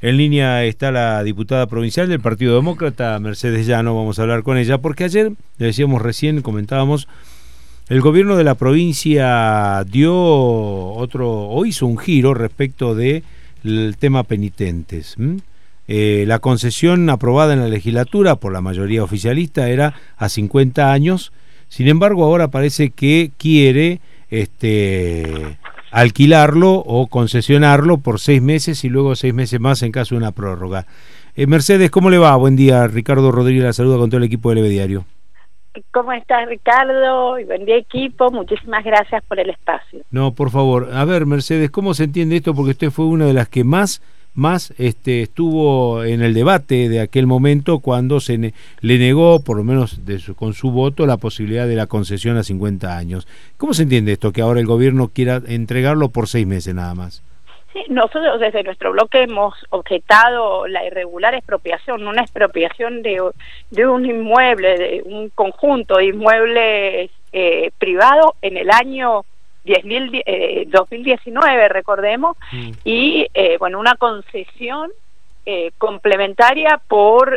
En línea está la diputada provincial del Partido Demócrata, Mercedes Llano. Vamos a hablar con ella, porque ayer, le decíamos recién, comentábamos, el gobierno de la provincia dio o hizo un giro respecto del tema penitentes. La concesión aprobada en la legislatura por la mayoría oficialista era a 50 años, sin embargo ahora parece que quiere alquilarlo o concesionarlo por 6 meses y luego 6 meses más en caso de una prórroga. Mercedes, ¿cómo le va? Buen día, Ricardo Rodríguez la saluda con todo el equipo de Diario. ¿Cómo estás, Ricardo? Y buen día, equipo. Muchísimas gracias por el espacio. No, por favor. A ver, Mercedes, ¿cómo se entiende esto? Porque usted fue una de las que más estuvo en el debate de aquel momento cuando le negó, por lo menos con su voto, la posibilidad de la concesión a 50 años. ¿Cómo se entiende esto, que ahora el gobierno quiera entregarlo por 6 meses nada más? Sí, nosotros desde nuestro bloque hemos objetado la irregular expropiación, una expropiación de un inmueble, de un conjunto de inmuebles privados en el año 2019, recordemos, y bueno, una concesión complementaria por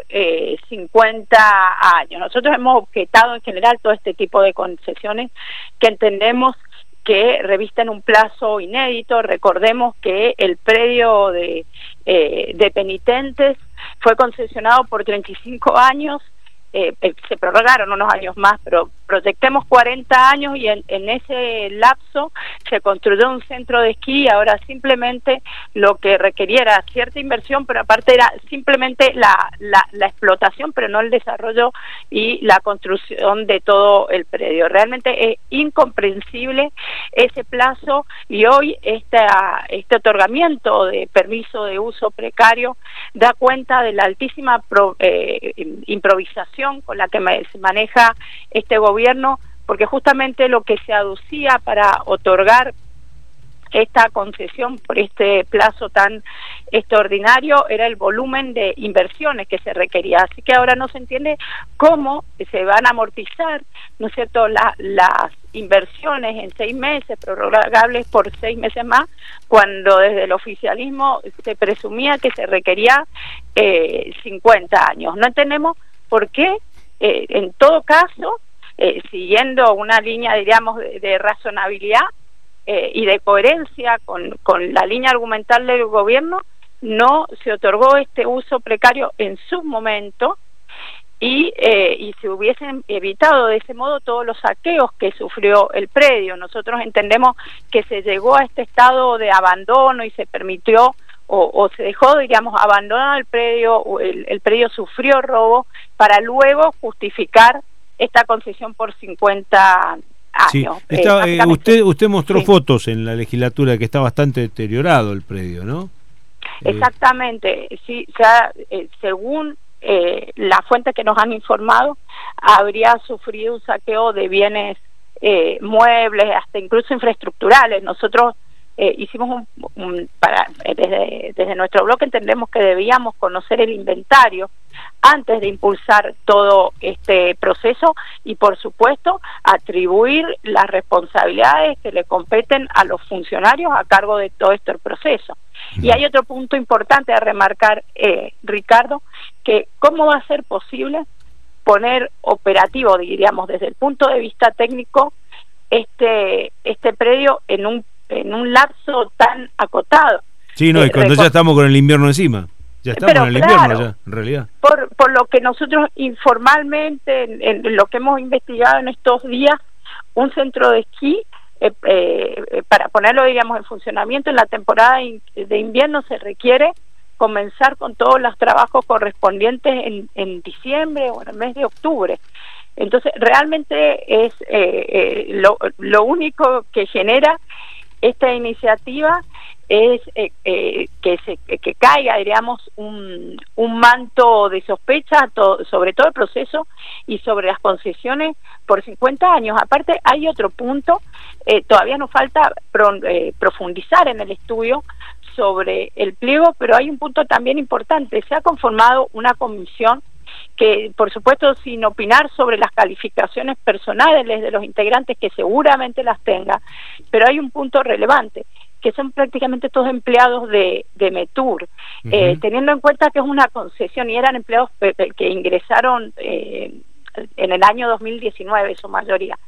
50 años. Nosotros hemos objetado en general todo este tipo de concesiones que entendemos que revisten un plazo inédito. Recordemos que el predio de penitentes fue concesionado por 35 años, se prorrogaron unos años más, pero proyectemos 40 años y en ese lapso se construyó un centro de esquí y ahora simplemente lo que requería era cierta inversión, pero aparte era simplemente la explotación, pero no el desarrollo y la construcción de todo el predio. Realmente es incomprensible ese plazo y hoy este otorgamiento de permiso de uso precario da cuenta de la altísima improvisación con la que se maneja este gobierno, porque justamente lo que se aducía para otorgar esta concesión por este plazo tan extraordinario era el volumen de inversiones que se requería. Así que ahora no se entiende cómo se van a amortizar, ¿no es cierto?, las inversiones en 6 meses, prorrogables por 6 meses más, cuando desde el oficialismo se presumía que se requería 50 años. No entendemos por qué, en todo caso, siguiendo una línea, diríamos, de razonabilidad y de coherencia con la línea argumental del gobierno, no se otorgó este uso precario en su momento y se hubiesen evitado de ese modo todos los saqueos que sufrió el predio. Nosotros entendemos que se llegó a este estado de abandono y se permitió o se dejó, diríamos, abandonado el predio, o el predio sufrió robo para luego justificar esta concesión por 50 años. Sí. Usted mostró fotos en la legislatura que está bastante deteriorado el predio, ¿no? Exactamente, sí, según las fuentes que nos han informado, habría sufrido un saqueo de bienes muebles, hasta incluso infraestructurales. Nosotros hicimos desde nuestro bloque entendemos que debíamos conocer el inventario antes de impulsar todo este proceso y, por supuesto, atribuir las responsabilidades que le competen a los funcionarios a cargo de todo este proceso. Y hay otro punto importante a remarcar, Ricardo, que cómo va a ser posible poner operativo, diríamos, desde el punto de vista técnico, este predio en un lapso tan acotado. Sí, no, y cuando ya estamos con el invierno encima. Ya estamos en el invierno ya, en realidad. Por lo que nosotros informalmente, en lo que hemos investigado en estos días, un centro de esquí, para ponerlo, digamos, en funcionamiento en la temporada de invierno se requiere comenzar con todos los trabajos correspondientes en diciembre o en el mes de octubre. Entonces, realmente es lo único que genera esta iniciativa es que caiga, diríamos, un manto de sospecha sobre todo el proceso y sobre las concesiones por 50 años. Aparte, hay otro punto, todavía nos falta profundizar en el estudio sobre el pliego, pero hay un punto también importante. Se ha conformado una comisión que, por supuesto, sin opinar sobre las calificaciones personales de los integrantes, que seguramente las tenga, pero hay un punto relevante, que son prácticamente todos empleados de Metur, teniendo en cuenta que es una concesión y eran empleados que ingresaron en el año 2019, su mayoría.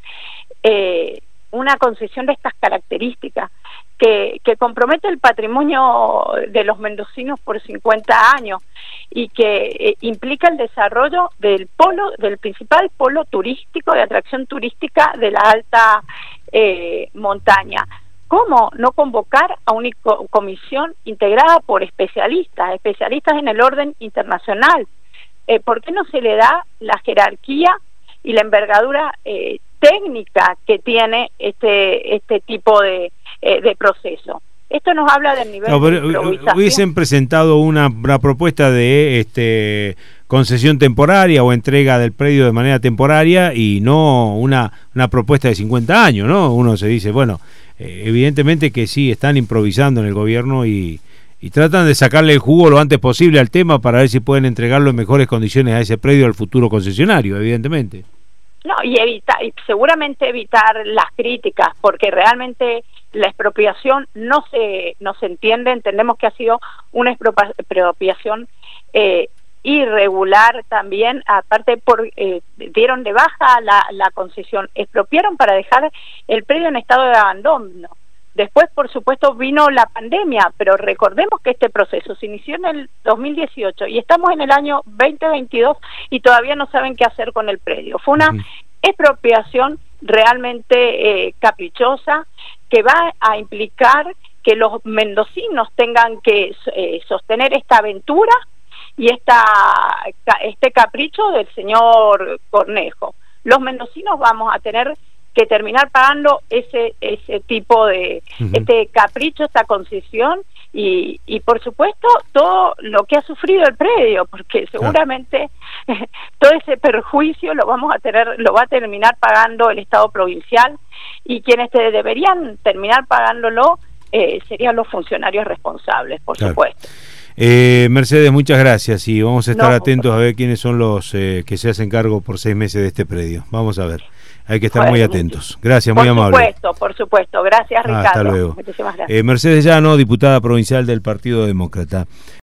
Una concesión de estas características que compromete el patrimonio de los mendocinos por 50 años y que implica el desarrollo del principal polo turístico, de atracción turística de la alta montaña. ¿Cómo no convocar a una comisión integrada por especialistas en el orden internacional? ¿Por qué no se le da la jerarquía y la envergadura técnica que tiene este tipo de proceso? Esto nos habla del nivel de improvisación. Hubiesen presentado una propuesta de concesión temporaria o entrega del predio de manera temporaria y no una propuesta de 50 años, ¿no? Uno se dice, bueno, evidentemente que sí, están improvisando en el gobierno y tratan de sacarle el jugo lo antes posible al tema para ver si pueden entregarlo en mejores condiciones a ese predio al futuro concesionario, evidentemente. No, y seguramente evitar las críticas, porque realmente la expropiación no se entiende. Entendemos que ha sido una expropiación irregular también, aparte dieron de baja la concesión, expropiaron para dejar el predio en estado de abandono. Después, por supuesto, vino la pandemia, pero recordemos que este proceso se inició en el 2018 y estamos en el año 2022 y todavía no saben qué hacer con el predio. Fue una expropiación realmente caprichosa que va a implicar que los mendocinos tengan que sostener esta aventura y este capricho del señor Cornejo. Los mendocinos vamos a tener que terminar pagando ese tipo de este capricho, esta concesión y por supuesto todo lo que ha sufrido el predio, porque seguramente todo ese perjuicio lo va a terminar pagando el Estado provincial y quienes deberían terminar pagándolo serían los funcionarios responsables, por supuesto. Mercedes, muchas gracias y vamos a estar atentos a ver quiénes son los que se hacen cargo por 6 meses de este predio. Vamos a ver. Hay que estar muy atentos. Gracias, muy amable. Por supuesto. Gracias, Ricardo. Hasta luego. Muchísimas gracias. Mercedes Llano, diputada provincial del Partido Demócrata.